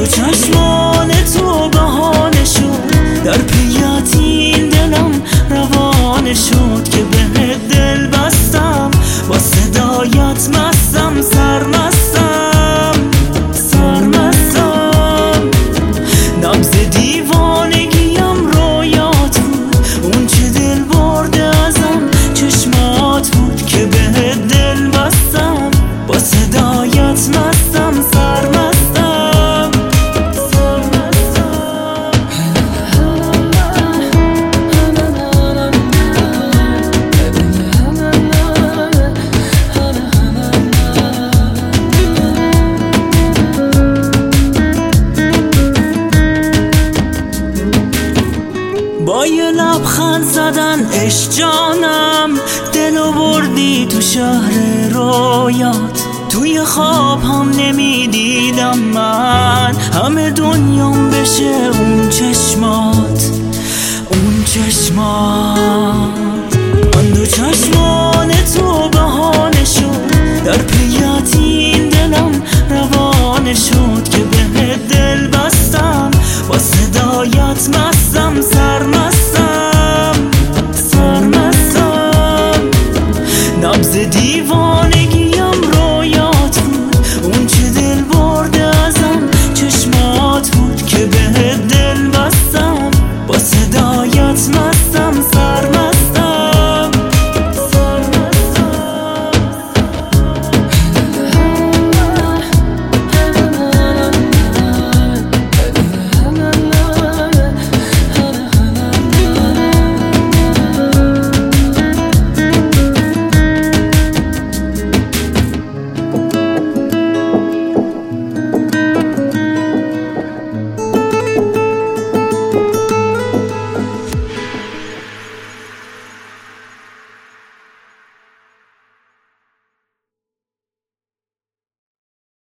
دو چشمان تو بهانه شد، در پیت این دلم روانه شد که به دل بستم، با صدایت مستم، سرمستم سرمستم. نبض دیوانگیم رویات بود، اون چه دل برده ازم چشمات بود که به دل بستم، با صدایت مستم، سرمستم. با یه لبخند زدن عشق جانم، دلو بردی تو شهر رویات. توی خواب هم نمیدیدم من همه دنیام بشه اون چشمات، اون چشمات. من دو چشمان تو بهانه شد، در پیت این دلم روانه شد